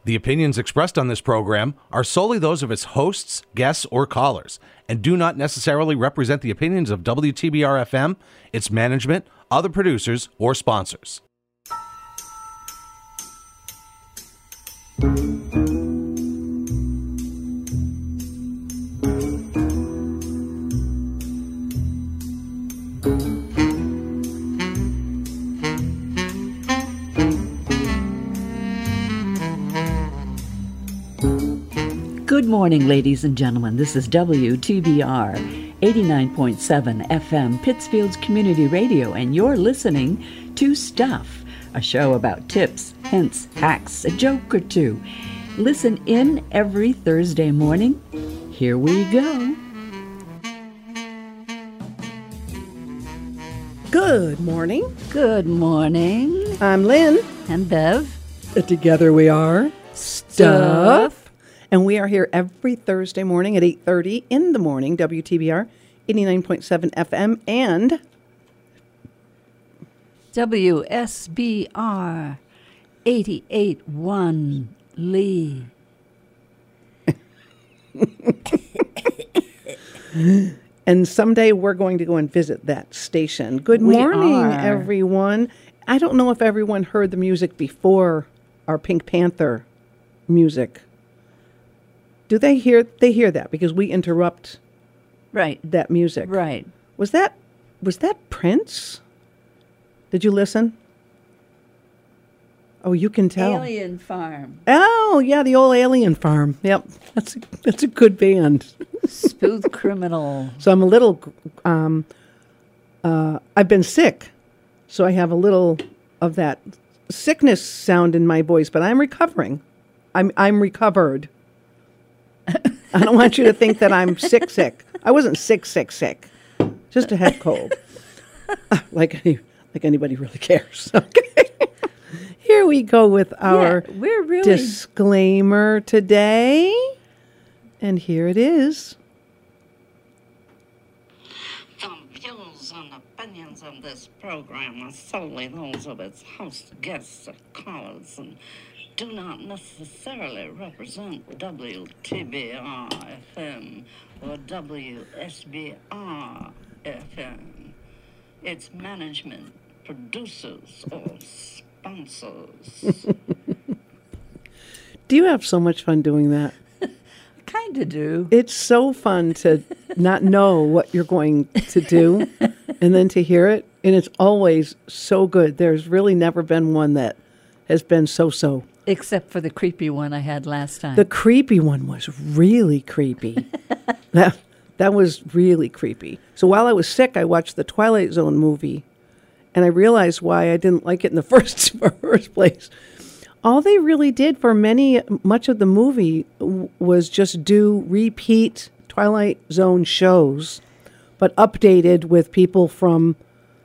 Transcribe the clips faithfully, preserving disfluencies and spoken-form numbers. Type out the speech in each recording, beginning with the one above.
The opinions expressed on this program are solely those of its hosts, guests, or callers, and do not necessarily represent the opinions of W T B R F M, its management, other producers, or sponsors. Good morning, ladies and gentlemen. This is W T B R eighty-nine point seven F M, Pittsfield's Community Radio, and you're listening to Stuff, a show about tips, hints, hacks, a joke or two. Listen in every Thursday morning. Here we go. Good morning. Good morning. I'm Lynn. And Bev. Together we are Stuff. And we are here every Thursday morning at eight thirty in the morning, W T B R eighty-nine point seven F M and W S B R eighty-eight point one Lee. And someday we're going to go and visit that station. Good We morning, are. everyone. I don't know if everyone heard the music before our Pink Panther music. Do they hear they hear that because we interrupt Right. that music? Right. Was that was that Prince? Did you listen? Oh, you can tell. Alien Farm. Oh, yeah, the old Alien Farm. Yep, that's a, that's a good band. Smooth Criminal. So I'm a little. Um, uh, I've been sick, so I have a little of that sickness sound in my voice, but I'm recovering. I'm I'm recovered. I don't want you to think that I'm sick, sick. I wasn't sick, sick, sick. Just a head cold. like any, like anybody really cares. Okay. Here we go with our Yeah, we're really disclaimer today. And here it is. The views and opinions of this program are solely those of its host, guests, or callers, and do not necessarily represent W T B R F M or W S B R F M, its management, producers, or sponsors. Do you have so much fun doing that? kind of do. It's so fun to not know what you're going to do and then to hear it. And it's always so good. There's really never been one that has been so-so. Except for the creepy one I had last time. The creepy one was really creepy. that, that was really creepy. So while I was sick, I watched the Twilight Zone movie, and I realized why I didn't like it in the first, first place. All they really did for many, much of the movie w- was just do repeat Twilight Zone shows, but updated with people from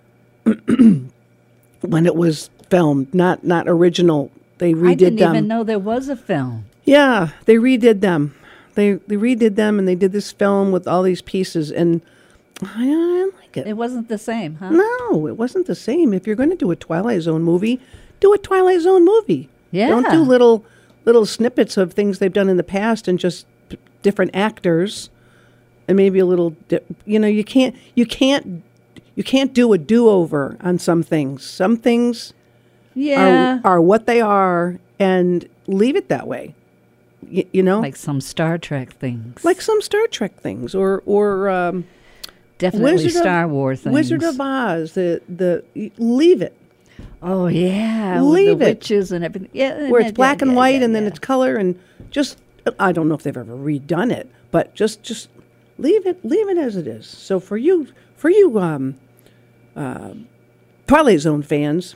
when it was filmed, not not original. They redid I didn't them. even know there was a film. Yeah, they redid them. They they redid them, and they did this film with all these pieces, and I didn't like it. It wasn't the same, huh? No, it wasn't the same. If you're going to do a Twilight Zone movie, do a Twilight Zone movie. Yeah. Don't do little little snippets of things they've done in the past and just p- different actors, and maybe a little. Di- you know, you can't you can't you can't do a do over on some things. Some things. Yeah. Are, are what they are, and leave it that way. Y- you know, Like some Star Trek things. like some Star Trek things, or or um, Definitely Wizard Star of, Wars things. Wizard of Oz. The the y- leave it Oh, yeah. Leave with the it. witches and everything. Yeah, where yeah, it's black yeah, and yeah, white, yeah, and then yeah. it's color, and just I don't know if they've ever redone it, but just just leave it leave it as it is. So for you for you um, uh, Twilight Zone fans.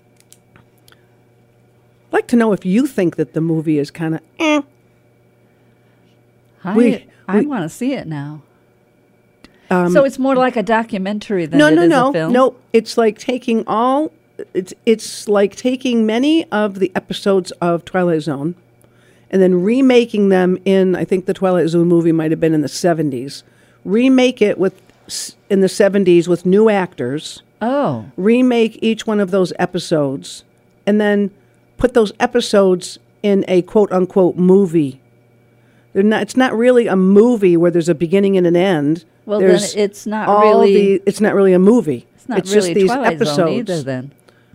I'd like to know if you think that the movie is kind of eh. I, we- I we- want to see it now. so it's more like a documentary than no, it no, is no, a film? no. It's like taking all. It's it's like taking many of the episodes of Twilight Zone, and then remaking them in. I think the Twilight Zone movie might have been in the seventies. Remake it with s- in the seventies with new actors. Oh. Remake each one of those episodes, and then put those episodes in a quote unquote movie. They're not. It's not really a movie where there's a beginning and an end. Well, there's then it's not all really. The, it's not really a movie. It's not it's really just these Twilight episodes. Zone either. Then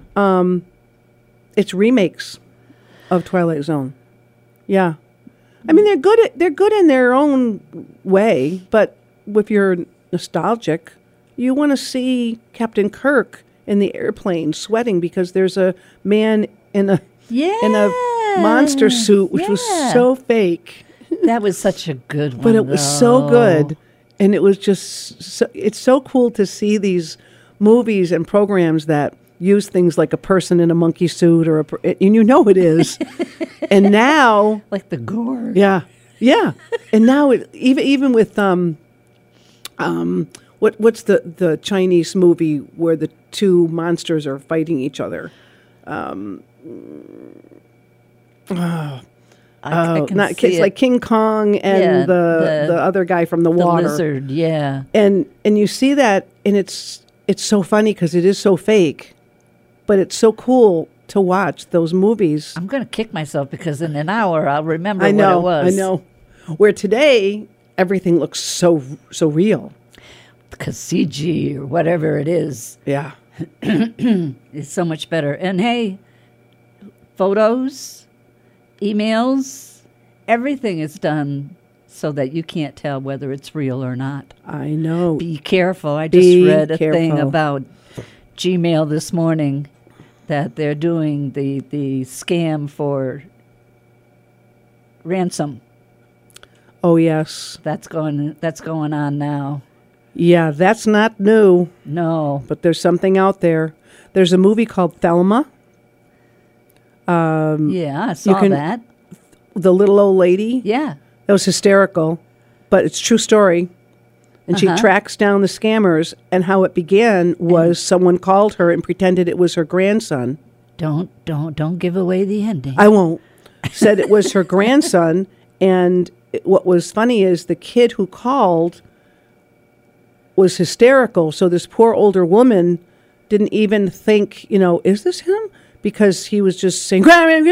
It's remakes of Twilight Zone. Yeah, I mean they're good. At, they're good in their own way, but if you're nostalgic, you want to see Captain Kirk in the airplane sweating because there's a man in a yeah, in a monster suit, which yeah. was so fake. That was such a good one. But it was so good, and it was just so, it's so cool to see these movies and programs that use things like a person in a monkey suit or a per- and you know it is. And now like the gore. yeah yeah and now it even even with um um what what's the the Chinese movie where the two monsters are fighting each other. um I, I Oh, can not see kids it. like King Kong and Yeah, the, the- the other guy from the, the water. lizard. Yeah. And and you see that, and it's it's so funny because it is so fake, but it's so cool to watch those movies. I'm going to kick myself because in an hour I'll remember I know, what it was. I know. Where today everything looks so so real. Because C G or whatever it is Yeah, is so much better. And hey, photos, emails, everything is done so that you can't tell whether it's real or not. I know. Be careful. I just Be read a thing careful. about Gmail this morning that they're doing the, the scam for ransom. Oh yes, That's going that's going on now. yeah. That's not new, No. but there's something out there. There's a movie called Thelma. Yeah, I saw can- that. The little old lady. Yeah. That was hysterical, but it's a true story. And Uh-huh. she tracks down the scammers, and how it began was someone called her and pretended it was her grandson. Don't don't don't give away the ending. I won't. Said it was her grandson, and it, what was funny is the kid who called was hysterical. So this poor older woman didn't even think, you know, is this him? Because he was just saying,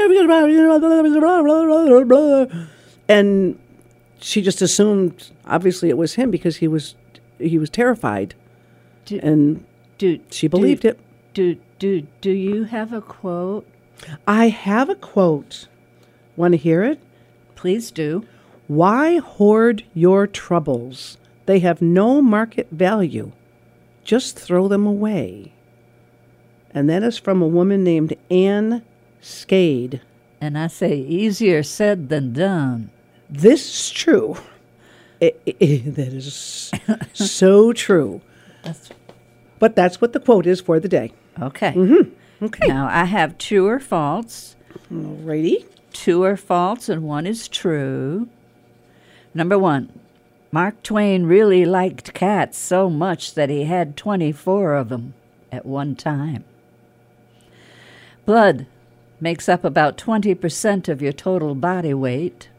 and she just assumed, obviously, it was him because he was he was terrified, do, and do, she believed do, it. Do do do you have a quote? I have a quote. Want to hear it? Please do. Why hoard your troubles? They have no market value. Just throw them away. And that is from a woman named Anne Skade. And I say easier said than done. This is true. It- it- it- that is so true. That's But that's what the quote is for the day. okay. Mm-hmm. Okay. Now I have true or false. Alrighty. Two are false and one is true. Number one, Mark Twain really liked cats so much that he had twenty-four of them at one time. Blood makes up about twenty percent of your total body weight.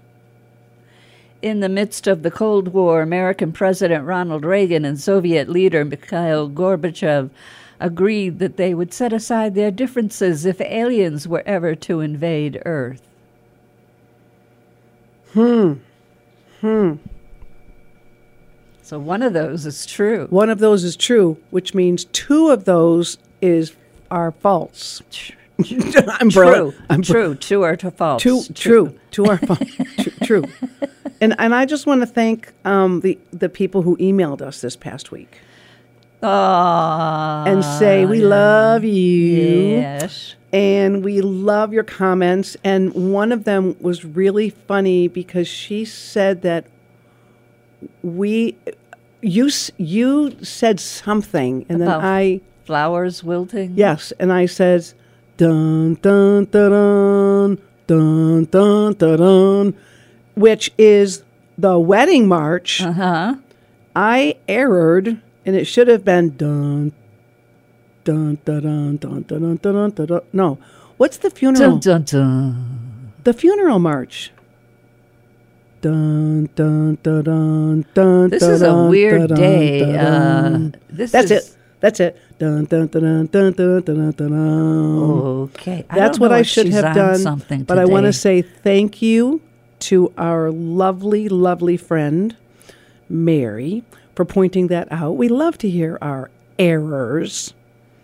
In the midst of the Cold War, American President Ronald Reagan and Soviet leader Mikhail Gorbachev agreed that they would set aside their differences if aliens were ever to invade Earth. Hmm. Hmm. So one of those is true. One of those is true, which means two of those is are false. I'm True, bro- I'm bro- true, true or to false. True, true, two are false. true, true. And and I just want to thank um, the the people who emailed us this past week Aww, and say we love you. Yes. And we love your comments. And one of them was really funny because she said that we, you, s- you said something, and About then I, Flowers wilting? yes, and I said, dun dun dun dun dun dun dun, dun which is the wedding march. Uh-huh. I erred, and it should have been dun dun dun dun dun dun dun dun dun. dun. No, what's the funeral? Dun, dun, dun. The funeral march. Dun dun dun dun dun. This dun, is a dun, weird dun, day. dun, Uh, dun. this That's is, it. That's it. Dun, dun, dun, dun, dun, dun, dun, dun. Okay. I That's don't what know I if should she's have on done. something But I want to today. say thank you to our lovely, lovely friend, Mary, for pointing that out. We love to hear our errors.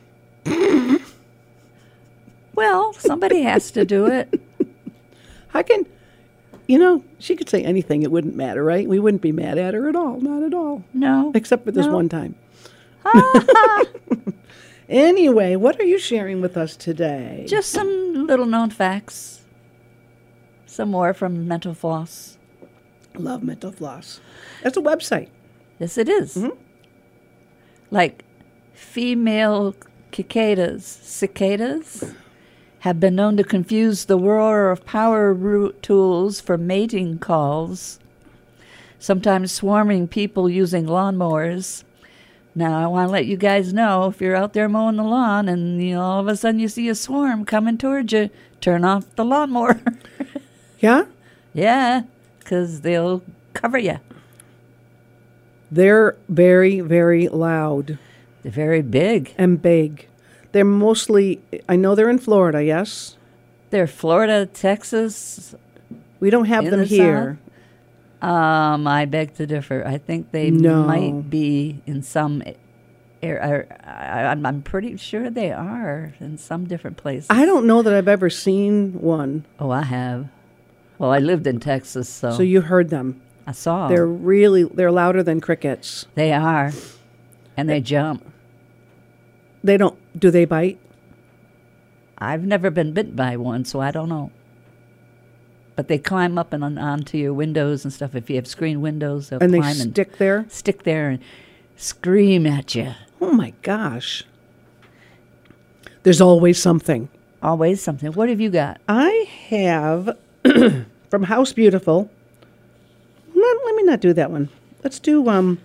Well, somebody has to do it. How can, you know, she could say anything. It wouldn't matter, right? We wouldn't be mad at her at all. Not at all. No. Except for this No. one time. Anyway, what are you sharing with us today? Just some little known facts. Some more from Mental Floss. Love Mental Floss. That's a website. Yes, it is. Like female cicadas, cicadas have been known to confuse the roar of power root tools for mating calls, sometimes swarming people using lawnmowers. Now, I want to let you guys know, if you're out there mowing the lawn and you know, all of a sudden you see a swarm coming towards you, turn off the lawnmower. Yeah? Yeah, because they'll cover you. They're very, very loud They're very big. and big. They're mostly, I know they're in Florida, yes? They're Florida, Texas. We don't have In them the here. Um, I beg to differ. I think they No. might be in some. Er, I, I'm, I'm pretty sure they are in some different places. I don't know that I've ever seen one. Oh, I have. Well, I lived in Texas, so, So you heard them. I saw. They're really, they're louder than crickets. They are, and they jump. They don't, do they bite? I've never been bit by one, so I don't know. But they climb up and on, onto your windows and stuff. If you have screen windows, they'll And they climb stick there? and stick there and scream at you. Oh my gosh. There's always something. Always something. What have you got? I have from House Beautiful. Let, let me not do that one. Let's do um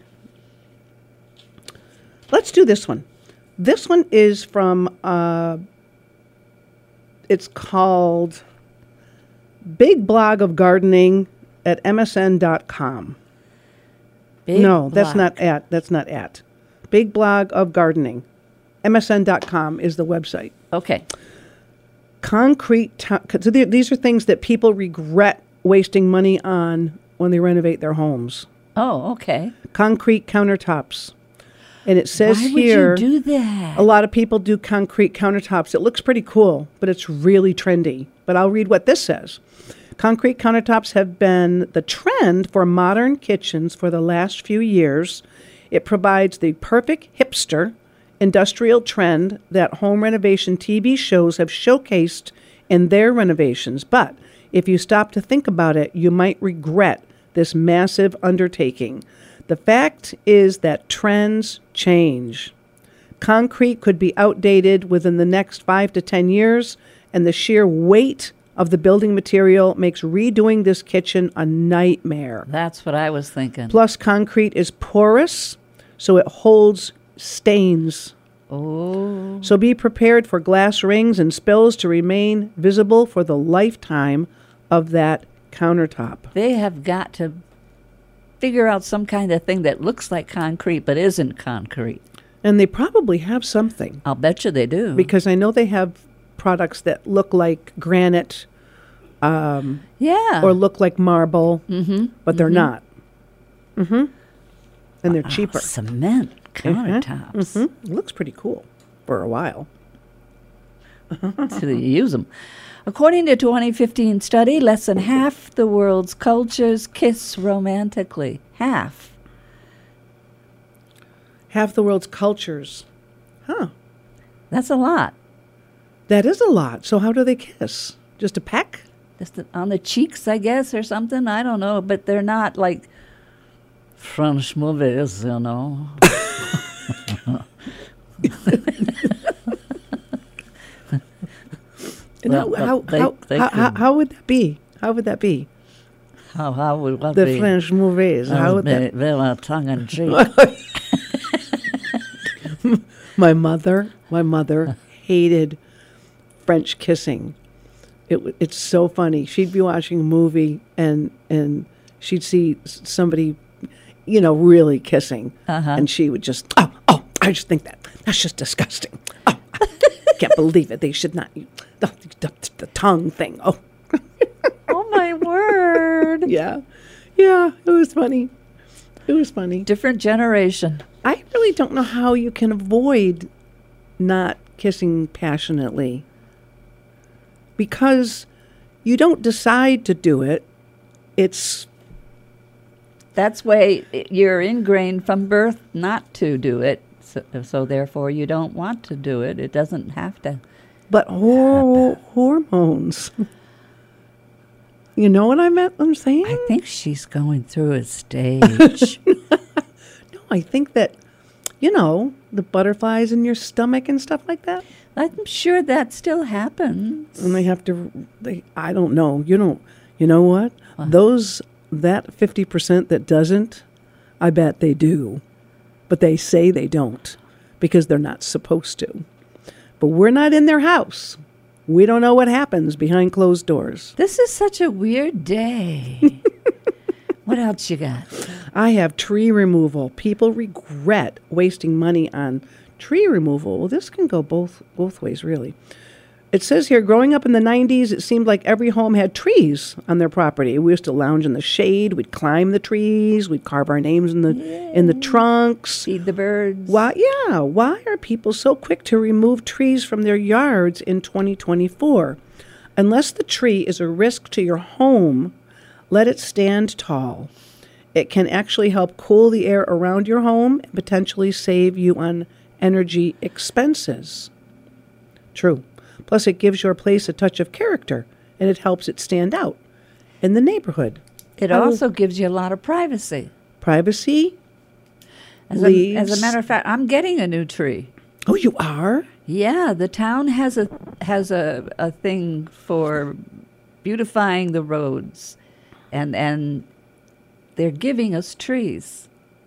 let's do this one. This one is from uh it's called Big Blog of Gardening at M S N dot com. Big No, that's block. not at. That's not at. Big Blog of Gardening. M S N dot com is the website. Okay. Concrete, t- so th- these are things that people regret wasting money on when they renovate their homes. Oh, okay. Concrete countertops. And it says Why here, would you do that? a lot of people do concrete countertops. It looks pretty cool, but it's really trendy. But I'll read what this says. Concrete countertops have been the trend for modern kitchens for the last few years. It provides the perfect hipster industrial trend that home renovation T V shows have showcased in their renovations. But if you stop to think about it, you might regret this massive undertaking. The fact is that trends change. Concrete could be outdated within the next five to ten years, and the sheer weight of the building material makes redoing this kitchen a nightmare. That's what I was thinking. Plus, concrete is porous, so it holds stains. Oh. So be prepared for glass rings and spills to remain visible for the lifetime of that countertop. They have got to figure out some kind of thing that looks like concrete but isn't concrete. And they probably have something, I'll bet you they do. because I know they have products that look like granite um, yeah. or look like marble, mm-hmm, but they're mm-hmm. not. Mm-hmm. And they're cheaper. Cement countertops. Mm-hmm. It looks pretty cool for a while. So you use them. According to a twenty fifteen study, less than half the world's cultures kiss romantically. Half. Half the world's cultures. Huh. That's a lot. That is a lot. So how do they kiss? Just a peck? Just on the cheeks, I guess, or something. I don't know. But they're not like French movies, you know. And Well, how, how, they- how, they how, how, could- how would that be? How would that be? How, how would what The be? French movies. How would that? Very tongue in cheek. My mother, my mother hated French kissing. It w- it's so funny. She'd be watching a movie and and she'd see s- somebody, you know, really kissing, Uh-huh. and she would just oh oh I just think that that's just disgusting. Oh, I can't believe it. They should not. The, the, the tongue thing. Oh, Oh, my word. yeah. Yeah, it was funny. It was funny. Different generation. I really don't know how you can avoid not kissing passionately, because you don't decide to do it. It's That's why you're ingrained from birth not to do it. So, so therefore, you don't want to do it. It doesn't have to. but hor- hormones. You know what I meant? I'm saying. I think she's going through a stage. No, I think that, you know, the butterflies in your stomach and stuff like that. I'm sure that still happens. And they have to, they, I don't know. You don't, you know what? What? Those, that fifty percent that doesn't, I bet they do. But they say they don't because they're not supposed to. But we're not in their house. We don't know what happens behind closed doors. This is such a weird day. What else you got? I have tree removal. People regret wasting money on tree removal. Well, this can go both both ways, really. It says here, growing up in the nineties, it seemed like every home had trees on their property. We used to lounge in the shade. We'd climb the trees. We'd carve our names in the in the trunks. Feed the birds. Why? Yeah. Why are people so quick to remove trees from their yards in twenty twenty-four? Unless the tree is a risk to your home, let it stand tall. It can actually help cool the air around your home and potentially save you on energy expenses. True. Plus, it gives your place a touch of character, and it helps it stand out in the neighborhood. It How- also gives you a lot of privacy. Privacy. As a, leaves. as a matter of fact, I'm getting a new tree. Oh, you are? Yeah, the town has a has a, a thing for beautifying the roads, and and they're giving us trees,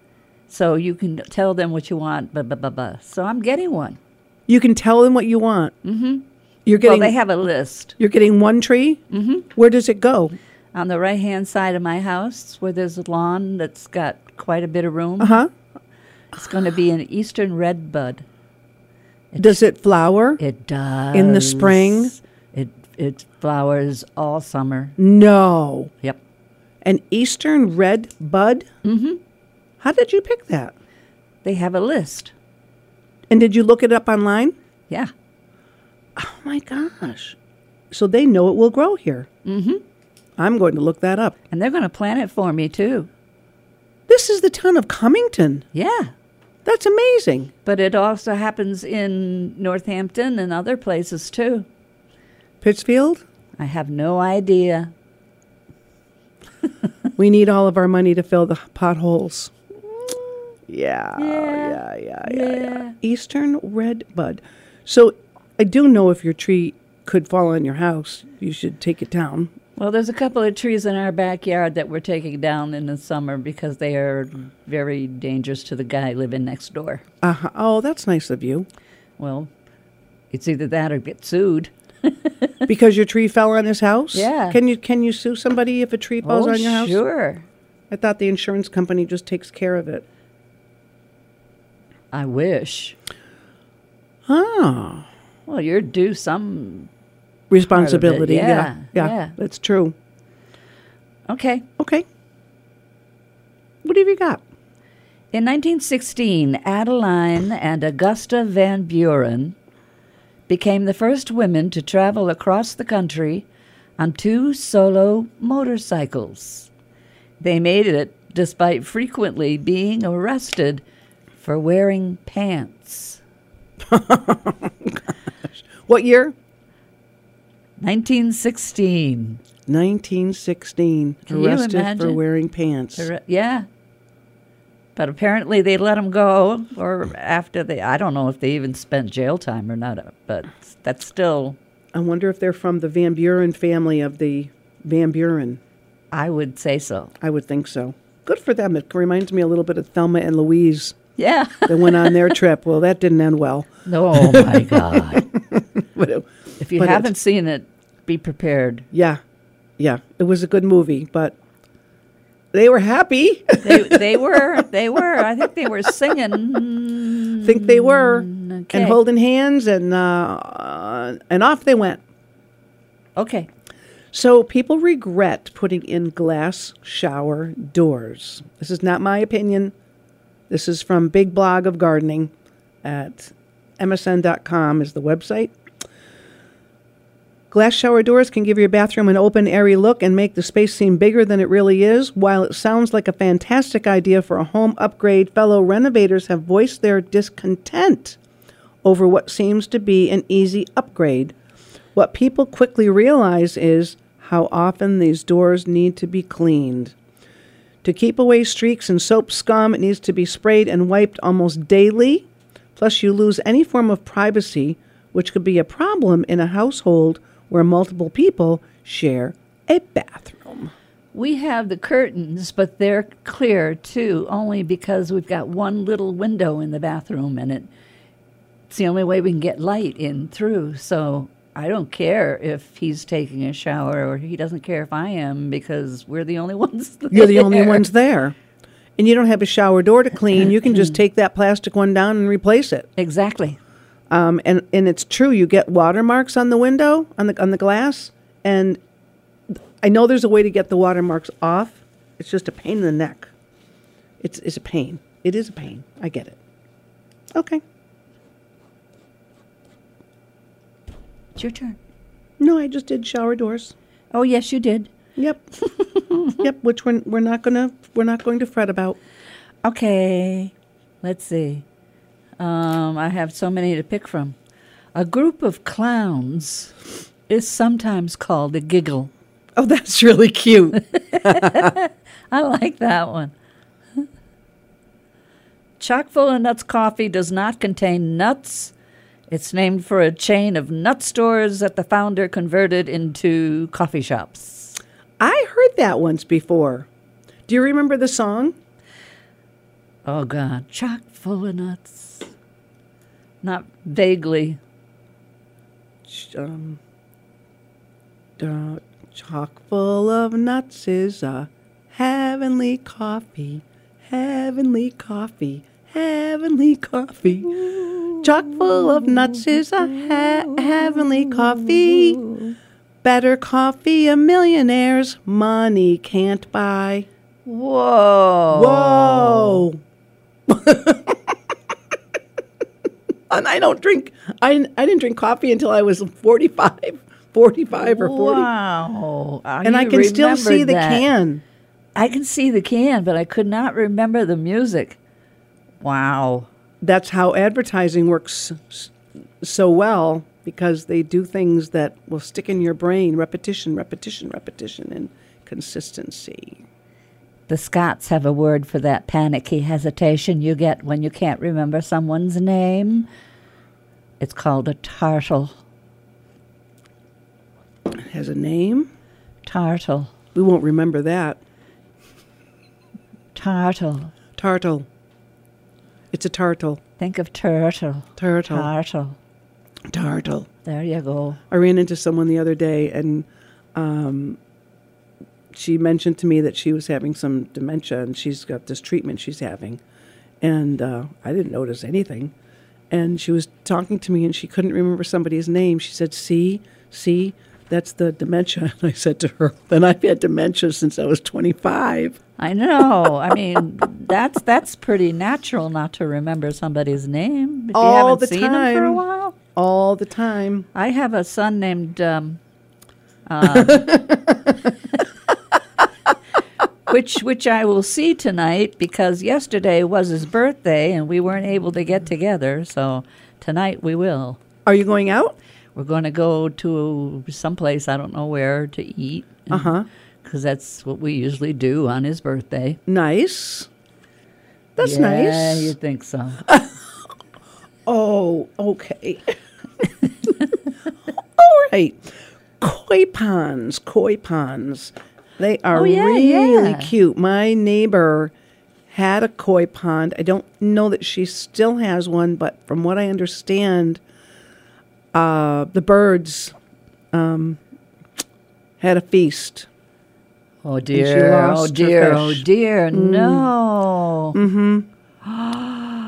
so you can tell them what you want. Blah blah blah blah. So I'm getting one. You can tell them what you want. Mm-hmm. You're Well, getting. they have a list You're getting one tree. Mm-hmm. Where does it go? on the right hand side of my house where there's a lawn that's got quite a bit of room. Uh huh. It's going to be an eastern red bud. Does it flower? It does In the spring? It it flowers all summer. No. Yep. An eastern red bud? Mm-hmm. How did you pick that? They have a list. And did you look it up online? Yeah. Oh my gosh. So they know it will grow here. Mm-hmm. I'm going to look that up. And they're going to plant it for me, too. This is the town of Cummington. Yeah. That's amazing. But it also happens in Northampton and other places, too. Pittsfield, I have no idea. we need all of our money to fill the potholes. Yeah, Yeah. yeah, yeah, yeah, yeah. Yeah. Eastern red bud. So I do know if your tree could fall on your house, you should take it down. Well, there's a couple of trees in our backyard that we're taking down in the summer because they are very dangerous to the guy living next door. Uh-huh. Oh, that's nice of you. Well, it's either that or get sued. Because your tree fell on his house? Yeah. Can you can you sue somebody if a tree falls oh, on your house? sure. I thought the insurance company just takes care of it. I wish. Oh. Well, you're due some. Responsibility. yeah, Yeah, yeah. yeah. That's true. Okay. Okay. What have you got? In nineteen sixteen, Adeline and Augusta Van Buren became the first women to travel across the country on two solo motorcycles. They made it despite frequently being arrested for wearing pants. What year? nineteen sixteen. nineteen sixteen. Can you Arrested for imagine? wearing pants. Arre- Yeah. But apparently they let them go, or after they, I don't know if they even spent jail time or not, but that's still, I wonder if they're from the Van Buren family of the Van Buren. I would say so. I would think so. Good for them. It reminds me a little bit of Thelma and Louise. Yeah. They went on their trip. Well, that didn't end well. Oh, my God. But it, If you but haven't it's- seen it, be prepared. yeah, yeah, it was a good movie, but they were happy. They, they were, they were, I think they were singing. think they were, okay. and holding hands, and uh, uh, and off they went. Okay. So people regret putting in glass shower doors. This is not my opinion. This is from Big Blog of Gardening at M S N dot com is the website. Glass shower doors can give your bathroom an open, airy look and make the space seem bigger than it really is. While it sounds like a fantastic idea for a home upgrade, fellow renovators have voiced their discontent over what seems to be an easy upgrade. What people quickly realize is how often these doors need to be cleaned. To keep away streaks and soap scum, it needs to be sprayed and wiped almost daily. Plus, you lose any form of privacy, which could be a problem in a household where multiple people share a bathroom. We have the curtains, but they're clear, too, only because we've got one little window in the bathroom, and it, it's the only way we can get light in through. So I don't care if he's taking a shower, or he doesn't care if I am, because we're the only ones there. You're the only ones there. And you don't have a shower door to clean. You can just take that plastic one down and replace it. Exactly. Um, and, and it's true, you get watermarks on the window, on the on the glass, and I know there's a way to get the watermarks off. It's just a pain in the neck. It's it's a pain. It is a pain. I get it. Okay. It's your turn. No, I just did shower doors. Oh, yes, you did. Yep. Yep, which we're, we're not gonna we're not going to fret about. Okay. Let's see. Um, I have so many to pick from. A group of clowns is sometimes called a giggle. Oh, that's really cute. I like that one. Chock full of nuts coffee does not contain nuts. It's named for a chain of nut stores that the founder converted into coffee shops. I heard that once before. Do you remember the song? Oh, God. Chock full of nuts. Not vaguely. Um, uh, chock full of nuts is a heavenly coffee, heavenly coffee, heavenly coffee. Chock full of nuts is a ha- heavenly coffee. Better coffee a millionaire's money can't buy. Whoa. Whoa. And I don't drink, I, I didn't drink coffee until I was forty-five, forty-five or forty. Wow. Uh, And I you can still see the remembered that. can. I can see the can, but I could not remember the music. Wow. That's how advertising works s- so well, because they do things that will stick in your brain. Repetition, repetition, repetition, and consistency. The Scots have a word for that panicky hesitation you get when you can't remember someone's name. It's called a tartle. It has a name. Tartle. We won't remember that. Tartle. Tartle. It's a tartle. Think of turtle. Turtle. Tartle. Tartle. There you go. I ran into someone the other day, and um, she mentioned to me that she was having some dementia, and she's got this treatment she's having. And uh, I didn't notice anything. And she was talking to me, and she couldn't remember somebody's name. She said, see, see, that's the dementia. And I said to her, then I've had dementia since I was twenty-five. I know. I mean, that's that's pretty natural not to remember somebody's name if you All haven't the seen them for a time. while. All the time. I have a son named, um, um, which which I will see tonight because yesterday was his birthday and we weren't able to get together. So tonight we will. Are you going out? We're going to go to someplace, I don't know where, to eat. Uh-huh. Because that's what we usually do on his birthday. Nice. That's yeah, nice. you think so. Oh, okay. All right. Koi ponds, koi ponds. They are Oh, yeah, really yeah. cute. My neighbor had a koi pond. I don't know that she still has one, but from what I understand, uh, the birds um, had a feast. Oh, she dear. lost Oh, her dear. Oh, fish. dear. No. Mm-hmm.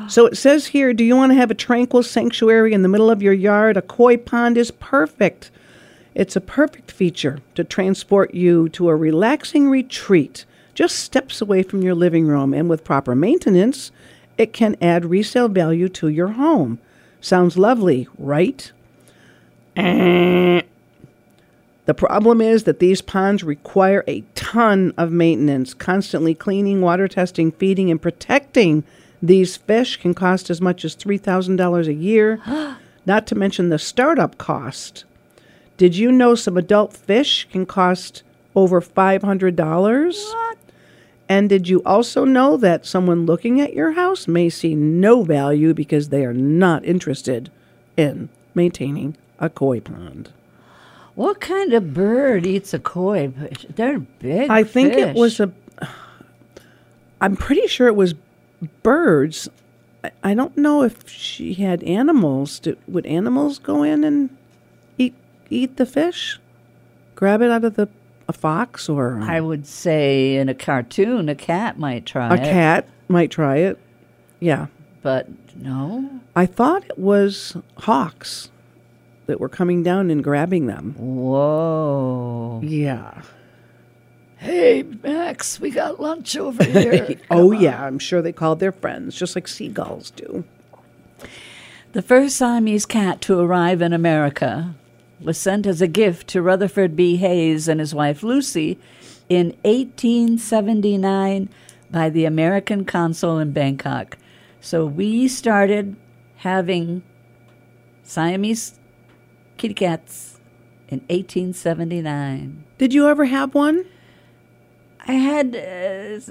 So it says here, do you want to have a tranquil sanctuary in the middle of your yard? A koi pond is perfect. It's a perfect feature to transport you to a relaxing retreat, just steps away from your living room, and with proper maintenance, it can add resale value to your home. Sounds lovely, right? The problem is that these ponds require a ton of maintenance. Constantly cleaning, water testing, feeding, and protecting these fish can cost as much as three thousand dollars a year, not to mention the startup cost. Did you know some adult fish can cost over five hundred dollars? What? And did you also know that someone looking at your house may see no value because they are not interested in maintaining a koi pond? What kind of bird eats a koi fish? They're big I think fish. it was a... I'm pretty sure it was birds. I, I don't know if she had animals. Did, would animals go in and eat eat the fish? Grab it out of the a fox or... I would say in a cartoon, a cat might try a it. cat might try it. Yeah. But no. I thought it was hawks that were coming down and grabbing them. Whoa. Yeah. Hey, Max, we got lunch over here. Oh, yeah. I'm sure they called their friends, just like seagulls do. The first Siamese cat to arrive in America was sent as a gift to Rutherford B. Hayes and his wife Lucy in eighteen seventy-nine by the American consul in Bangkok. So we started having Siamese kitty cats in eighteen seventy-nine. Did you ever have one? I had uh,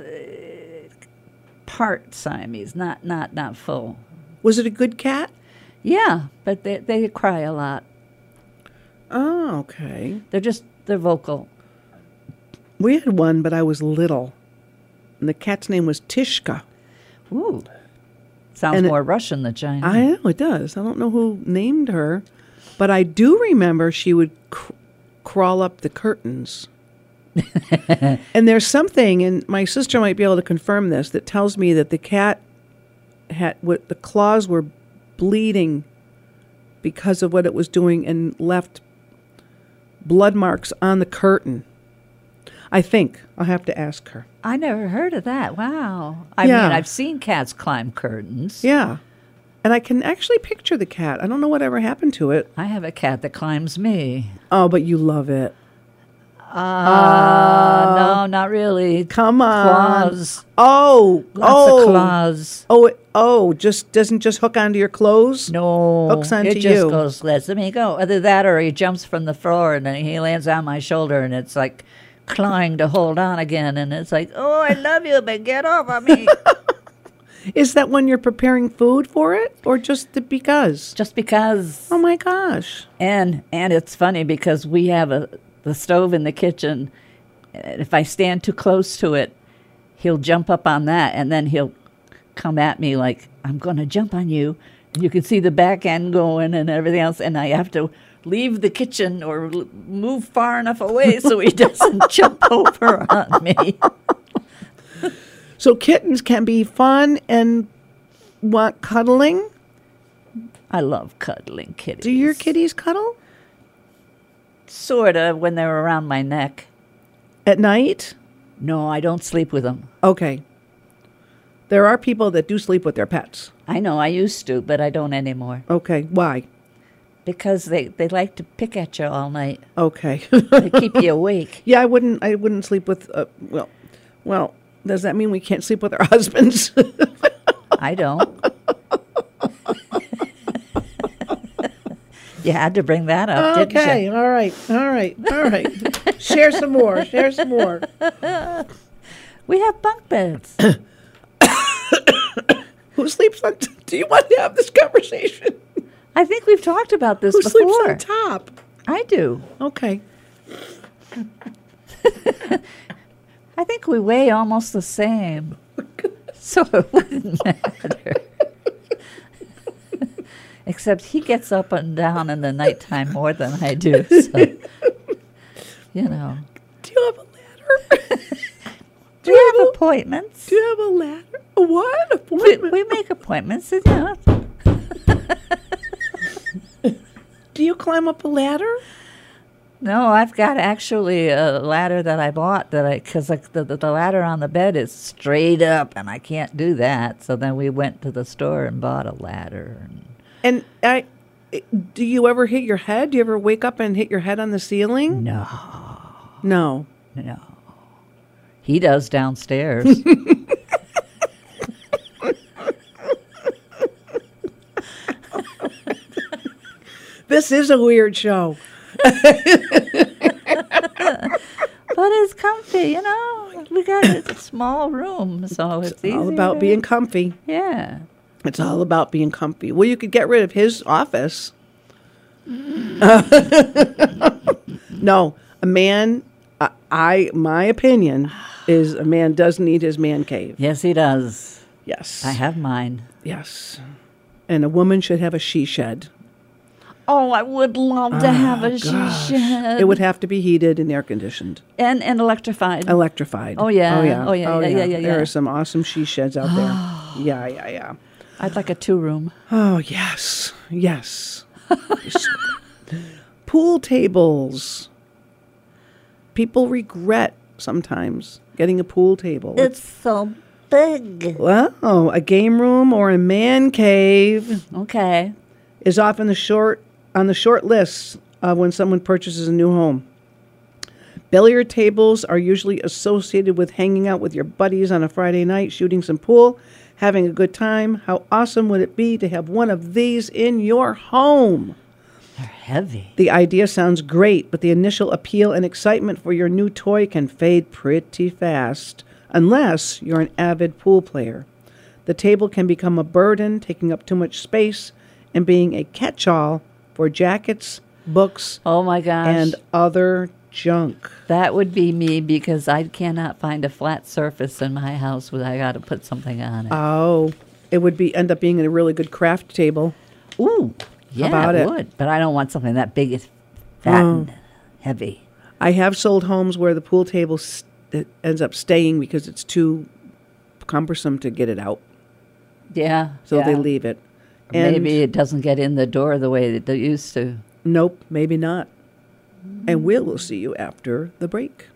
part Siamese, not not not full. Was it a good cat? Yeah, but they they cry a lot. Oh, okay. They're just they're vocal. We had one, but I was little. And the cat's name was Tishka. Ooh. Sounds And it- more Russian than Chinese. I know it does. I don't know who named her, but I do remember she would cr- crawl up the curtains. And there's something, and my sister might be able to confirm this, that tells me that the cat had what the claws were bleeding because of what it was doing and left blood marks on the curtain. I think. I'll have to ask her. I never heard of that. Wow. I Yeah. mean, I've seen cats climb curtains. Yeah. And I can actually picture the cat. I don't know whatever happened to it. I have a cat that climbs me. Oh, but you love it. Uh, no, not really. Come on. Claws. Oh. Lots oh. of claws. Oh, it, oh, just doesn't just hook onto your clothes? No. Hooks onto it just you. goes, let me go. Either that or he jumps from the floor and then he lands on my shoulder and it's like clawing to hold on again. And it's like, oh, I love you, but get off of me. Is that when you're preparing food for it or just the because? Just because. Oh, my gosh. And and it's funny because we have a the stove in the kitchen. And if I stand too close to it, he'll jump up on that, and then he'll come at me like, I'm going to jump on you. And you can see the back end going and everything else, and I have to leave the kitchen or l- move far enough away so he doesn't jump over on me. So kittens can be fun and want cuddling? I love cuddling kitties. Do your kitties cuddle? Sort of, when they're around my neck. At night? No, I don't sleep with them. Okay. There are people that do sleep with their pets. I know, I used to, but I don't anymore. Okay. Why? Because they, they like to pick at you all night. Okay. They keep you awake. Yeah, I wouldn't I wouldn't sleep with uh, well, well, does that mean we can't sleep with our husbands? I don't. You had to bring that up, didn't Okay, you? all right, all right, all right. Share some more. Share some more. We have bunk beds. Who sleeps on? T- do you want to have this conversation? I think we've talked about this Who before. sleeps on top? I do. Okay. I think we weigh almost the same. So it wouldn't matter. Except he gets up and down in the nighttime more than I do. So, you know. Do you have a ladder? We have a appointments. Do you have a ladder? What We, appointment? we make appointments. You know. Do you climb up a ladder? No, I've got actually a ladder that I bought that I because like the, the the ladder on the bed is straight up, and I can't do that. So then we went to the store and bought a ladder. And And I, do you ever hit your head? Do you ever wake up and hit your head on the ceiling? no, No. no, he does downstairs. This is a weird show. But it's comfy, you know. We got a small room, so it's, It's easy. all about to- being comfy. Yeah. It's all about being comfy. Well, you could get rid of his office. No, a man, I, I, my opinion is a man does need his man cave. Yes, he does. Yes. I have mine. Yes. And a woman should have a she shed. Oh, I would love to have a she shed. It would have to be heated and air conditioned. and and electrified. Electrified. Oh, yeah. Oh, yeah. Oh, yeah, yeah, yeah, yeah, There yeah. are some awesome she sheds out there. Yeah, yeah, yeah. I'd like a two room. Oh, yes. Yes. Pool tables. People regret sometimes getting a pool table. It's so big. Well, a game room or a man cave Okay. is often the short on the short list of when someone purchases a new home. Billiard tables are usually associated with hanging out with your buddies on a Friday night, shooting some pool, having a good time. How awesome would it be to have one of these in your home? They're heavy. The idea sounds great, but the initial appeal and excitement for your new toy can fade pretty fast, unless you're an avid pool player. The table can become a burden, taking up too much space, and being a catch-all for jackets, books, Oh my gosh. and other junk. that would be me because I cannot find a flat surface in my house where I got to put something on it. Oh, it would be end up being a really good craft table. Ooh. Yeah, about it it? would. But I don't want something that big, it's fat Oh. and heavy. I have sold homes where the pool table st- it ends up staying because it's too cumbersome to get it out, Yeah. so yeah. they leave it. And Maybe it doesn't get in the door the way that they used to. Nope, maybe not. And we will see you after the break.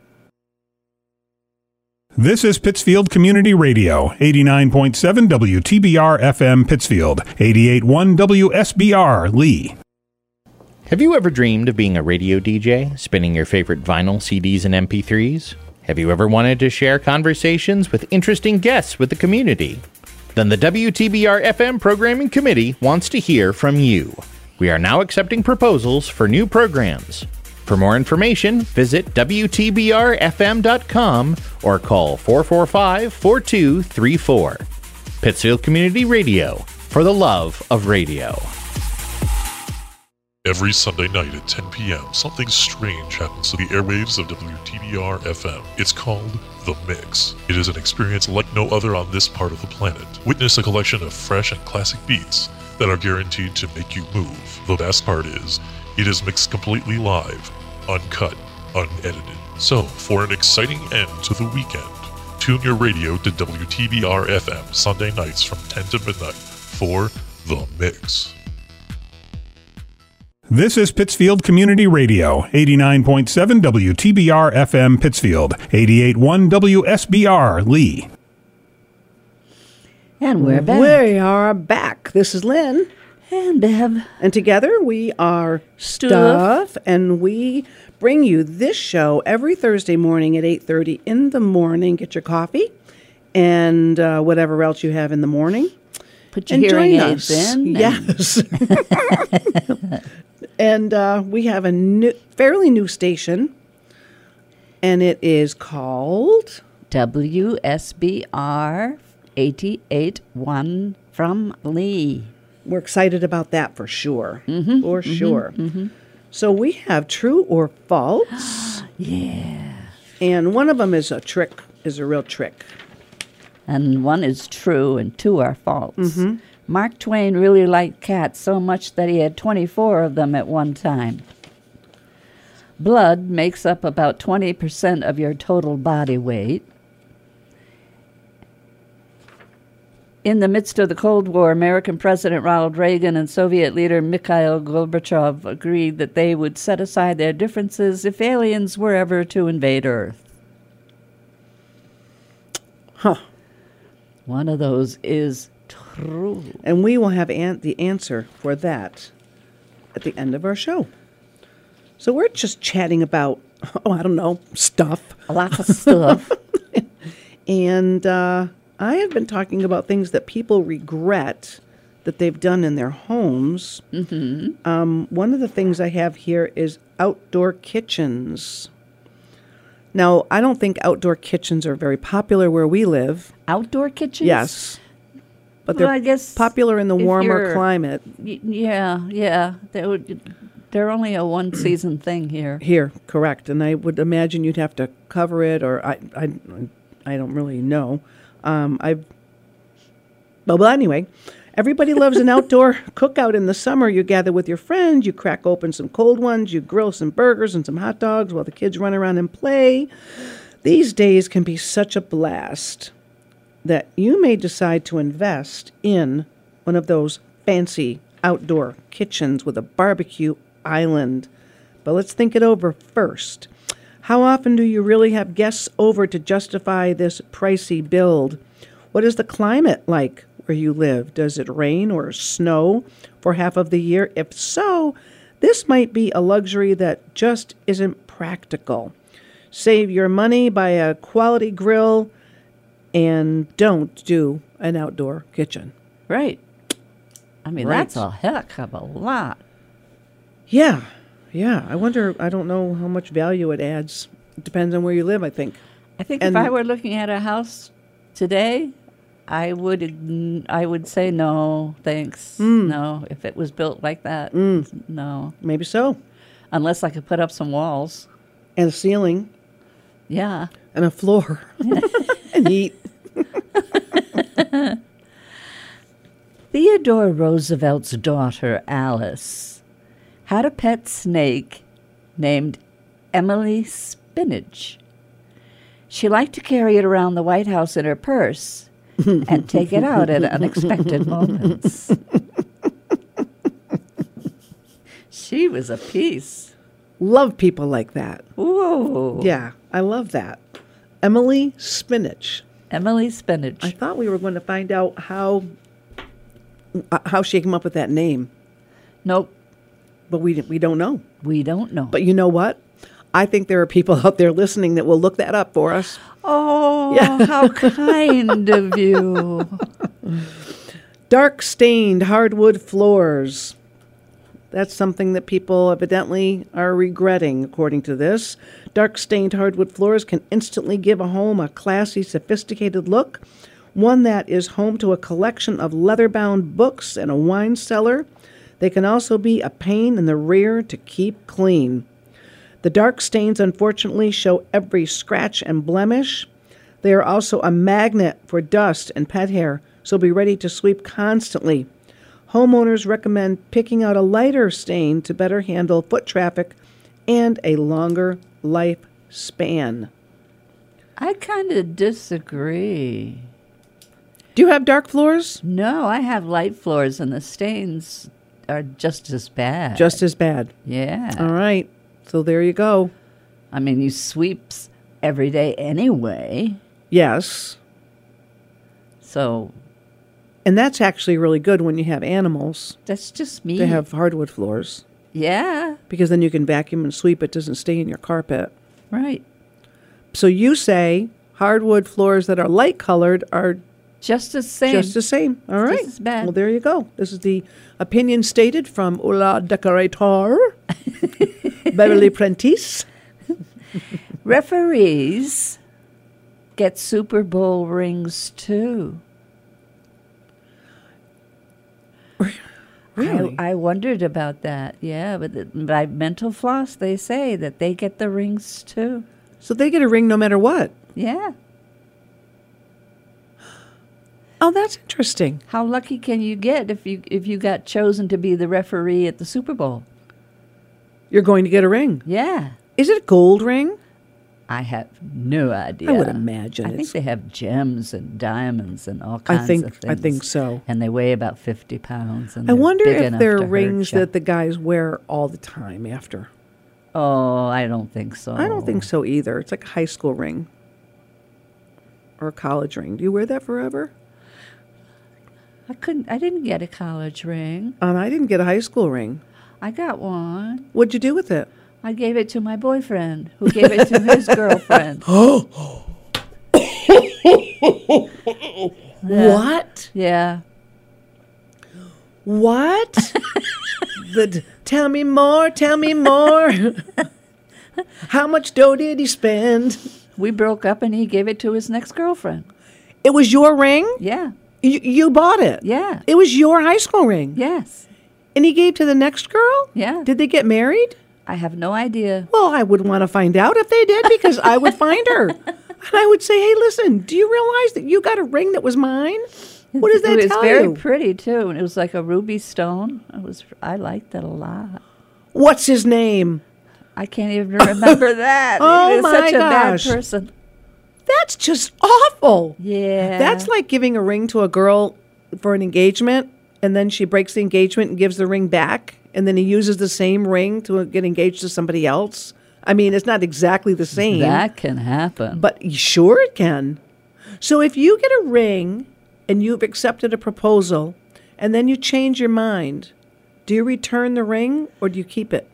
This is Pittsfield Community Radio, eighty-nine point seven W T B R F M Pittsfield, eighty-eight point one W S B R Lee. Have you ever dreamed of being a radio D J, spinning your favorite vinyl, C Ds, and M P threes? Have you ever wanted to share conversations with interesting guests with the community? Then the W T B R F M Programming Committee wants to hear from you. We are now accepting proposals for new programs. For more information, visit W T B R F M dot com or call four four five, four two three four. Pittsfield Community Radio, for the love of radio. Every Sunday night at ten p.m., something strange happens to the airwaves of W T B R F M. It's called The Mix. It is an experience like no other on this part of the planet. Witness a collection of fresh and classic beats that are guaranteed to make you move. The best part is, it is mixed completely live, uncut, unedited. So, for an exciting end to the weekend, tune your radio to W T B R F M Sunday nights from ten to midnight for The Mix. This is Pittsfield Community Radio, eighty-nine point seven W T B R F M Pittsfield, eighty-eight point one W S B R Lee. And we're back. We are back. This is Lynn. And Bev. And together we are Stuff, and we bring you this show every Thursday morning at eight thirty in the morning. Get your coffee and uh, whatever else you have in the morning. Put your And hearing join aids us. in. and- Yes. And uh, we have a new, fairly new station, and it is called... W S B R eighty-eight point one from Lee. We're excited about that for sure. Mm-hmm, for mm-hmm, sure. Mm-hmm. So we have true or false. Yeah. And one of them is a trick, is a real trick. And one is true and two are false. Mm-hmm. Mark Twain really liked cats so much that he had twenty-four of them at one time. Blood makes up about twenty percent of your total body weight. In the midst of the Cold War, American President Ronald Reagan and Soviet leader Mikhail Gorbachev agreed that they would set aside their differences if aliens were ever to invade Earth. Huh. One of those is true. And we will have an- the answer for that at the end of our show. So we're just chatting about, oh, I don't know, stuff. A lot of stuff. And uh, I have been talking about things that people regret that they've done in their homes. Mm-hmm. Um, one of the things I have here is outdoor kitchens. Now, I don't think outdoor kitchens are very popular where we live. Outdoor kitchens? Yes. But they're Well, I guess popular in the if warmer you're- climate. Y- yeah, yeah. They would, they're only a one-season thing here. Here, correct. And I would imagine you'd have to cover it, or I I, I don't really know. Um, I've, well, but anyway, everybody loves an outdoor cookout in the summer. You gather with your friends, you crack open some cold ones, you grill some burgers and some hot dogs while the kids run around and play. These days can be such a blast that you may decide to invest in one of those fancy outdoor kitchens with a barbecue island. But let's think it over first. How often do you really have guests over to justify this pricey build? What is the climate like where you live? Does it rain or snow for half of the year? If so, this might be a luxury that just isn't practical. Save your money, buy a quality grill, and don't do an outdoor kitchen. Right. I mean, Right. that's a heck of a lot. Yeah, yeah. I wonder, I don't know how much value it adds. It depends on where you live, I think. I think And- if I were looking at a house today, I would ign- I would say no, thanks. Hmm. No, if it was built like that, no. Maybe so. Unless I could put up some walls. And a ceiling Yeah. and a floor and eat. Theodore Roosevelt's daughter, Alice, had a pet snake named Emily Spinach. She liked to carry it around the White House in her purse and take it out at unexpected moments. She was a piece. Love people like that. Ooh. Yeah, I love that. Emily Spinach. Emily Spinach. I thought we were going to find out how uh, how she came up with that name, Nope, but we we don't know. we don't know. But you know what? I think there are people out there listening that will look that up for us. oh, Yeah. how kind of you. Dark stained hardwood floors. That's something that people evidently are regretting, according to this. Dark stained hardwood floors can instantly give a home a classy, sophisticated look, one that is home to a collection of leather-bound books and a wine cellar. They can also be a pain in the rear to keep clean. The dark stains, unfortunately, show every scratch and blemish. They are also a magnet for dust and pet hair, so be ready to sweep constantly. Homeowners recommend picking out a lighter stain to better handle foot traffic and a longer lifespan. I kind of disagree. Do you have dark floors? No, I have light floors, and the stains are just as bad. Just as bad. yeah. All right. So there you go. I mean, you sweeps every day anyway, Yes. so And that's actually really good when you have animals that's just me. to have hardwood floors, yeah, because then you can vacuum and sweep. It doesn't stay in your carpet. right. So you say hardwood floors that are light colored are Just the same. just the same. All right. as bad. Well, there you go. This is the opinion stated from Ola Decorator, Beverly Prentice. Referees get Super Bowl rings too. Really? I, I wondered about that. Yeah, but the, by Mental Floss, they say that they get the rings too. So they get a ring no matter what. Yeah. Oh, that's interesting. How lucky can you get if you if you got chosen to be the referee at the Super Bowl? You're going to get a ring. Yeah. Is it a gold ring? I have no idea. I would imagine I think it's- they have gems and diamonds and all I kinds think- of things. I think so. And they weigh about fifty pounds. And I they're wonder big if enough they're to hurt rings ya. that the guys wear all the time after. Oh, I don't think so. I don't think so either. It's like a high school ring or a college ring. Do you wear that forever? I couldn't. I didn't get a college ring. And I didn't get a high school ring. I got one. What'd you do with it? I gave it to my boyfriend, who gave it to his girlfriend. What? Yeah. What? the, tell me more, tell me more. How much dough did he spend? We broke up, and he gave it to his next girlfriend. It was your ring? Yeah. You, you bought it? Yeah. It was your high school ring? Yes. And he gave to the next girl? Yeah. Did they get married? I have no idea. Well, I would want to find out if they did because I would find her. And I would say, hey, listen, do you realize that you got a ring that was mine? What does that it was tell very you? pretty too, and it was like a ruby stone. It was. I liked it a lot. What's his name? I can't even remember that. Oh, he was my such a gosh. bad person. That's just awful. Yeah. That's like giving a ring to a girl for an engagement, and then she breaks the engagement and gives the ring back, and then he uses the same ring to get engaged to somebody else. I mean, it's not exactly the same. That can happen. But sure it can. So if you get a ring and you've accepted a proposal and then you change your mind, do you return the ring or do you keep it?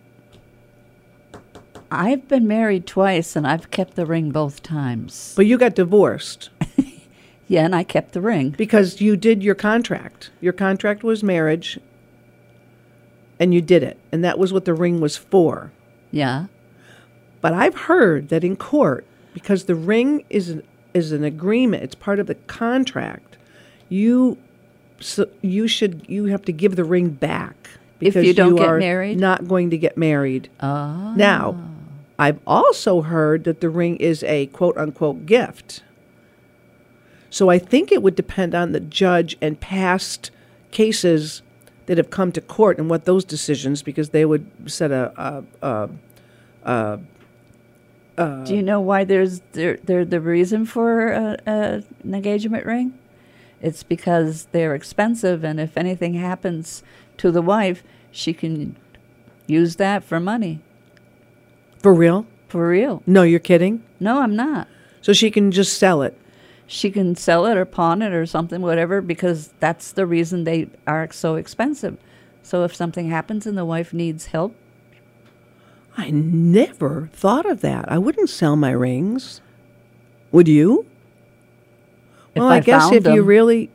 I've been married twice, and I've kept the ring both times. But you got divorced. Yeah, and I kept the ring. Because you did your contract. Your contract was marriage, and you did it. And that was what the ring was for. Yeah. But I've heard that in court, because the ring is an, is an agreement, it's part of the contract, you so you should you have to give the ring back. If Because you don't get are married? not going to get married. Oh. Now, I've also heard that the ring is a quote-unquote gift. So I think it would depend on the judge and past cases that have come to court and what those decisions, because they would set a... a, a, a Do you know why there's there, there the reason for a, a, an engagement ring? It's because they're expensive, and if anything happens to the wife, she can use that for money. For real? For real. No, you're kidding? No, I'm not. So she can just sell it? She can sell it or pawn it or something, whatever, because that's the reason they are so expensive. So if something happens and the wife needs help. I never thought of that. I wouldn't sell my rings. Would you? If Well, I, I guess found if you them. really...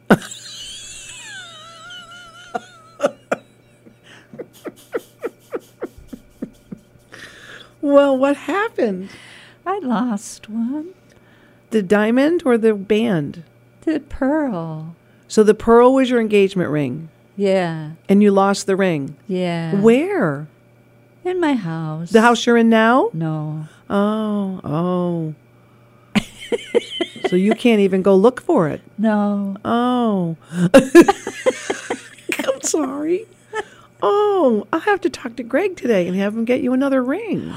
Well, what happened? I lost one. The diamond or the band? The pearl. So the pearl was your engagement ring, Yeah. and you lost the ring. Yeah. Where? In my house. The house you're in now? No. Oh, oh. So you can't even go look for it? No. Oh. I'm sorry. Oh, I'll have to talk to Greg today and have him get you another ring.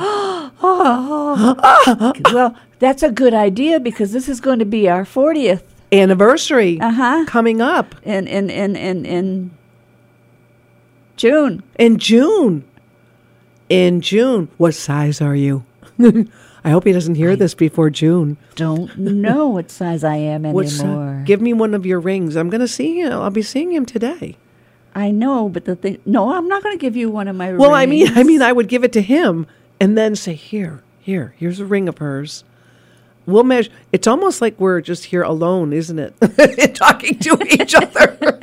Oh. Well, that's a good idea because this is going to be our fortieth Anniversary Uh-huh. coming up in in in in, in June. in June. In June. What size are you? I hope he doesn't hear this before June. Don't know what size I am What si- anymore. Give me one of your rings. I'm going to see him. I'll be seeing him today. I know, but the thing. No, I'm not going to give you one of my rings. Well, I mean, I mean, I would give it to him and then say, "Here, here, here's a ring of hers." We'll measure. It's almost like we're just here alone, isn't it? Talking to each other.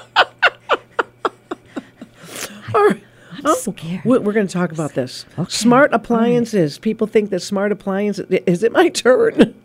All right. I'm scared. We- We're going to talk about this. Smart appliances. People think that smart appliances. Is it my turn?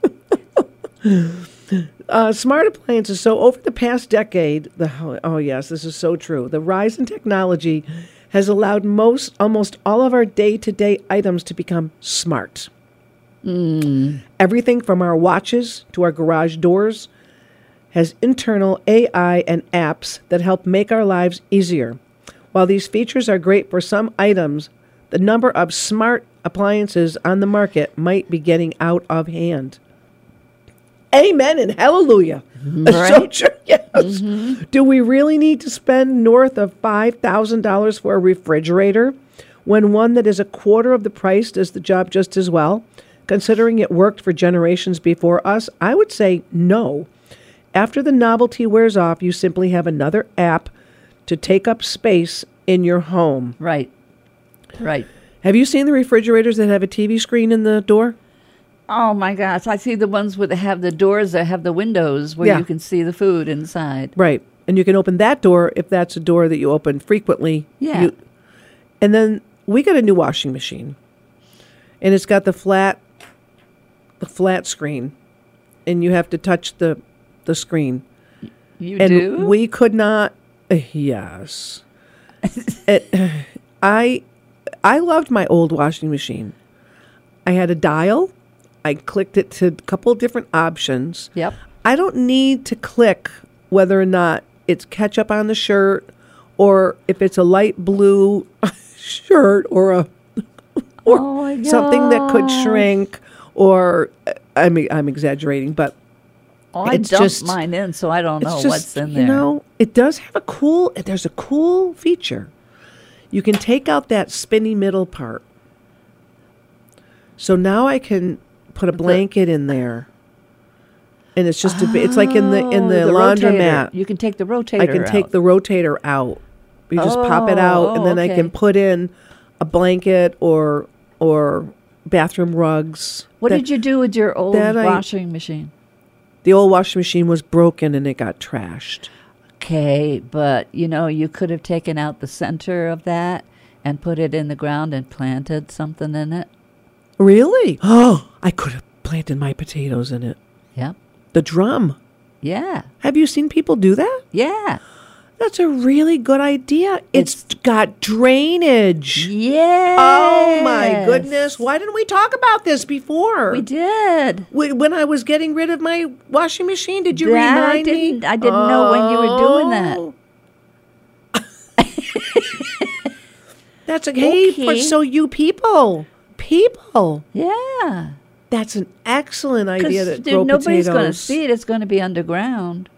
uh, smart appliances. So over the past decade, the oh, oh yes, this is so true. The rise in technology has allowed most, almost all of our day-to-day items to become smart. Everything from our watches to our garage doors has internal A I and apps that help make our lives easier. While these features are great for some items, the number of smart appliances on the market might be getting out of hand. Amen and hallelujah. Right? So true, yes. Mm-hmm. Do we really need to spend north of five thousand dollars for a refrigerator when one that is a quarter of the price does the job just as well? Considering it worked for generations before us, I would say no. After the novelty wears off, you simply have another app to take up space in your home. Right. Right. Have you seen the refrigerators that have a T V screen in the door? Oh, my gosh. I see the ones where they have the doors that have the windows where Yeah. you can see the food inside. Right. And you can open that door if that's a door that you open frequently. Yeah. You, and then we got a new washing machine. And it's got the flat the flat screen. And you have to touch the the screen. You And do? we could not uh, yes. it, I I loved my old washing machine. I had a dial. I clicked it to a couple of different options. Yep. I don't need to click whether or not it's ketchup on the shirt or if it's a light blue shirt or a or Oh my something that could gosh. shrink or I mean I'm exaggerating, but Oh, I it's dumped just- mine in, so I don't it's know just, what's in there. You know, it does have a cool there's a cool feature. You can take out that spinny middle part. So now I can put a blanket in there. And it's just a bit, it's like in the in Oh, the, rotator. laundromat. You can take the rotator I can take out. the rotator out. You just pop it out Oh, and then I okay. can put in a blanket or or bathroom rugs. What That- did you do with your old that I- washing machine? The old washing machine was broken and it got trashed. Okay, but you know, you could have taken out the center of that and put it in the ground and planted something in it. Really? Oh, I could have planted my potatoes in it. Yep. The drum. Yeah. Have you seen people do that? Yeah. That's a really good idea. it's got drainage. Yeah. Oh my goodness. Why didn't we talk about this before? We did. Wh- When I was getting rid of my washing machine, did you That I remind me? didn't- I didn't know when you were doing that. Oh. That's a hey, for, Okay. so you people, people. Yeah. That's an excellent idea to Because grow nobody's going to potatoes. see it. It's going to be underground.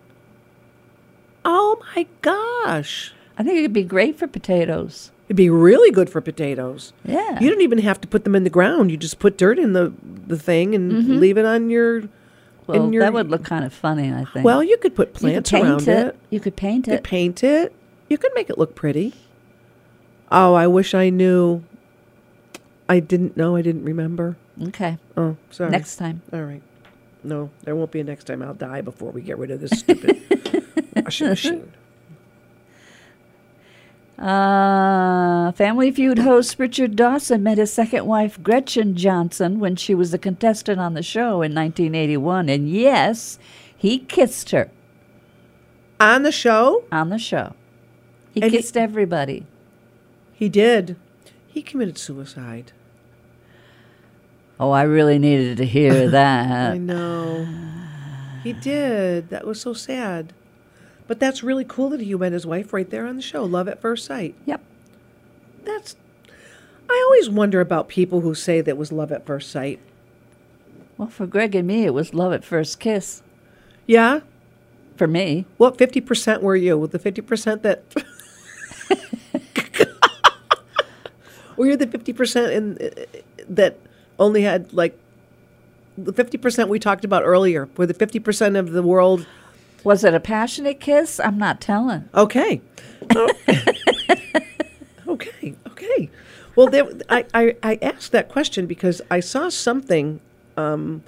Oh my gosh. I think it would be great for potatoes. It'd be really good for potatoes. Yeah. You don't even have to put them in the ground. You just put dirt in the the thing and leave it on your. Well, in your, that would look kind of funny, I think. Well, you could put you could plants paint around it. it. You could paint You could it. paint it. You could make it look pretty. Oh, I wish I knew. I didn't know. I didn't remember. Okay. Oh, sorry. Next time. All right. No, there won't be a next time. I'll die before we get rid of this stupid washing machine. Uh, Family Feud host Richard Dawson met his second wife Gretchen Johnson when she was a contestant on the show in nineteen eighty-one. And yes, he kissed her On the show, on the show. He And he- kissed everybody. he did. He committed suicide. Oh, I really needed to hear I that. know. He did. That was so sad. But that's really cool that he met his wife right there on the show. Love at first sight. Yep. That's. I always wonder about people who say that was love at first sight. Well, for Greg and me, it was love at first kiss. Yeah? For me. What fifty percent were you? With the fifty percent that. Were you the fifty percent in, that only had, like, the fifty percent we talked about earlier? Were the fifty percent of the world. Was it a passionate kiss? I'm not telling. Okay. Oh. okay. Okay. Well, there, I, I, I asked that question because I saw something. Um,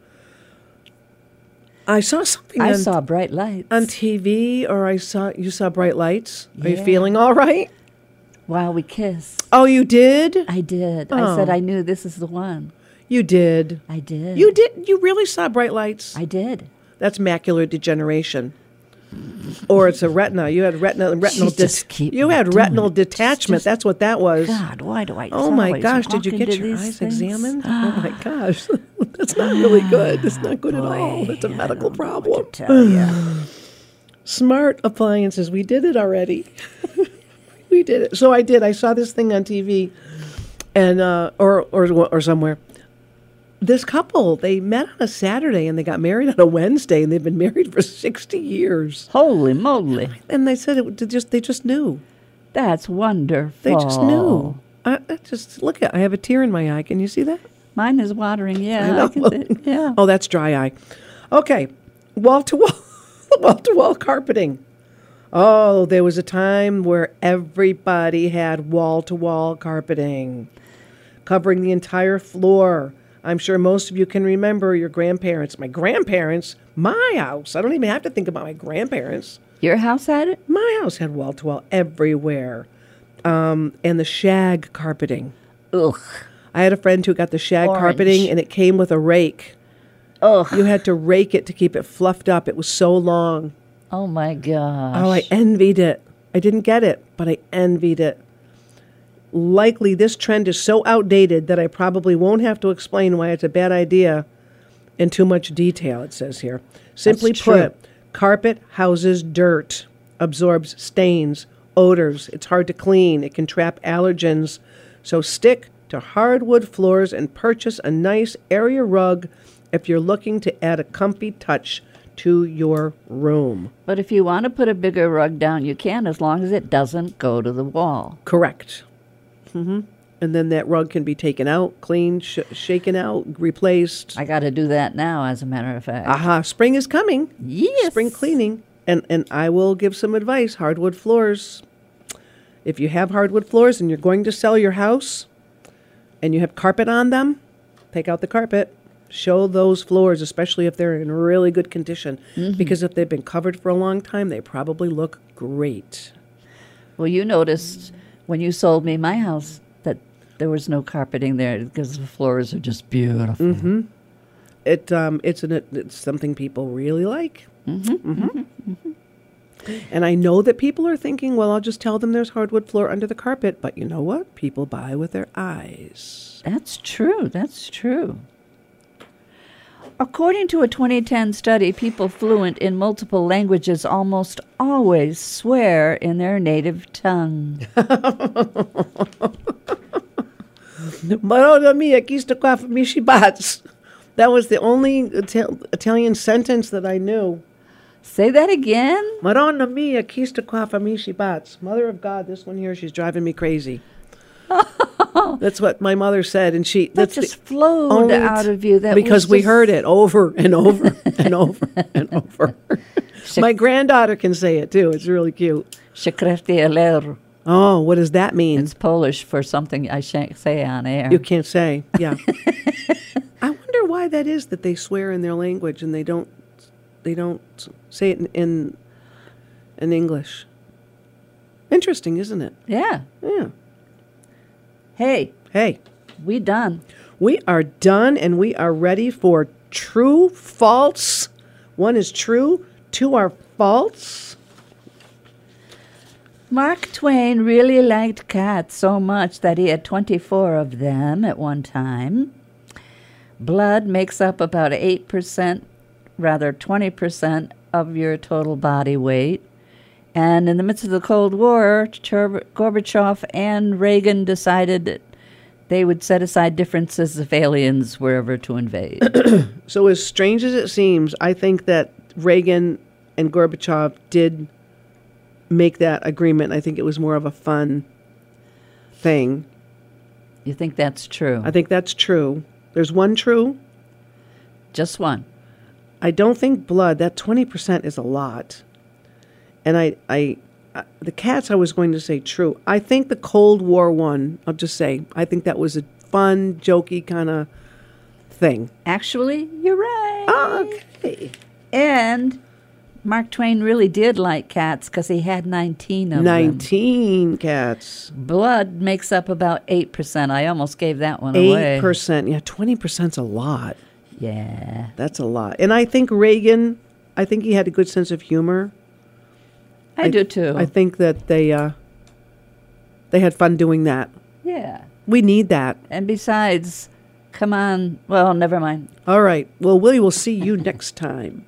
I saw something I on, saw bright lights. on T V, or I saw you saw bright lights. Are you Yeah. feeling all right? While we kissed. Oh, you did. I did. I said Oh. I knew this is the one. You did. I did. You did. You really saw bright lights. I did. That's macular degeneration. Or it's a retina. You had retina, retinal. She just det- keep you had doing retinal it. detachment. Just- That's what that was. God, why do I? Oh my always gosh! Did you walk get into your these eyes things? examined? Oh my gosh, that's not really good. That's not good at all. That's a medical problem. Tell ya. Smart appliances. We did it already. We did it. So I did. I saw this thing on T V, and uh, or or or somewhere. This couple, they met on a Saturday and they got married on a Wednesday, and they've been married for sixty years. Holy moly. And they said it they just they just knew. That's wonderful. They just knew. I, I just look at. I have a tear in my eye. Can you see that? Mine is watering. Yeah, I know. I can see. Yeah. Oh, that's dry eye. Okay, wall to wall, wall to wall carpeting. Oh, there was a time where everybody had wall to wall carpeting, covering the entire floor. I'm sure most of you can remember your grandparents. My grandparents, my house. I don't even have to think about my grandparents. Your house had it? My house had wall to wall everywhere, um, and the shag carpeting. Ugh. I had a friend who got the shag Orange. carpeting, and it came with a rake. Ugh. You had to rake it to keep it fluffed up. It was so long. Oh, my gosh. Oh, I envied it. I didn't get it, but I envied it. Likely, this trend is so outdated that I probably won't have to explain why it's a bad idea in too much detail, it says here. Simply That's true. put, carpet houses dirt, absorbs stains, odors. It's hard to clean. It can trap allergens. So stick to hardwood floors and purchase a nice area rug if you're looking to add a comfy touch to your room. But if you want to put a bigger rug down, you can, as long as it doesn't go to the wall. Correct. Mm-hmm. And then that rug can be taken out, cleaned, sh- shaken out, replaced. I got to do that now, as a matter of fact. Aha, spring is coming. Yes. Spring cleaning. And and I will give some advice. Hardwood floors. If you have hardwood floors and you're going to sell your house and you have carpet on them, take out the carpet. Show those floors, especially if they're in really good condition. Mm-hmm. Because if they've been covered for a long time, they probably look great. Well, you noticed when you sold me my house that there was no carpeting there because the floors are just beautiful. Mm-hmm. It um, it's an it's something people really like. Mm-hmm. Mm-hmm. Mm-hmm. Mm-hmm. And I know that people are thinking, well, I'll just tell them there's hardwood floor under the carpet. But you know what? People buy with their eyes. That's true. That's true. According to a twenty ten study, people fluent in multiple languages almost always swear in their native tongue. Madonna mia, chi sto qua fa mi bats. That was the only Ital- Italian sentence that I knew. Say that again? Madonna mia, chi sto qua fa mi bats. Mother of God, this one here, she's driving me crazy. That's what my mother said, and she That that's just the flowed only out of you. That because was we just- heard it over and over and over and over. My granddaughter can say it too. It's really cute. Sekreteler. Oh, what does that mean? It's Polish for something I shan't say on air. You can't say. Yeah. I wonder why that is that they swear in their language and they don't they don't say it in in, in English. Interesting, isn't it? Yeah. Yeah. Hey, Hey, we done. we are done and we are ready for true, false. One is true, two are false. Mark Twain really liked cats so much that he had twenty-four of them at one time. Blood makes up about eight percent, rather twenty percent of your total body weight. And in the midst of the Cold War, Chur- Gorbachev and Reagan decided that they would set aside differences if aliens were ever to invade. So as strange as it seems, I think that Reagan and Gorbachev did make that agreement. I think it was more of a fun thing. You think that's true? I think that's true. There's one true. Just one. I don't think blood, that twenty percent is a lot. And I, I, uh, the cats, I was going to say true. I think the Cold War one, I'll just say, I think that was a fun, jokey kind of thing. Actually, you're right. Oh, okay. And Mark Twain really did like cats because he had nineteen of them. nineteen cats. Blood makes up about eight percent. I almost gave that one away. eight percent. Yeah, twenty percent's a lot. Yeah. That's a lot. And I think Reagan, I think he had a good sense of humor. I, I do too. I think that they uh, they had fun doing that. Yeah. We need that. And besides, come on. Well, never mind. All right. Well, we will see you next time.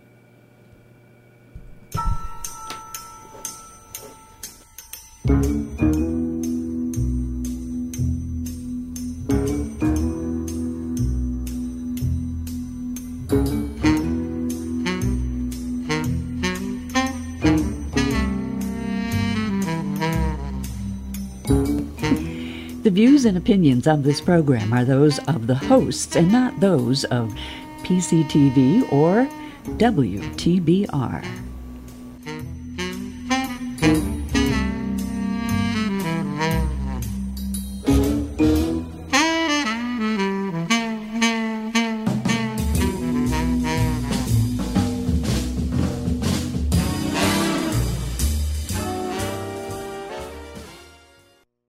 views and opinions of this program are those of the hosts and not those of P C T V or W T B R.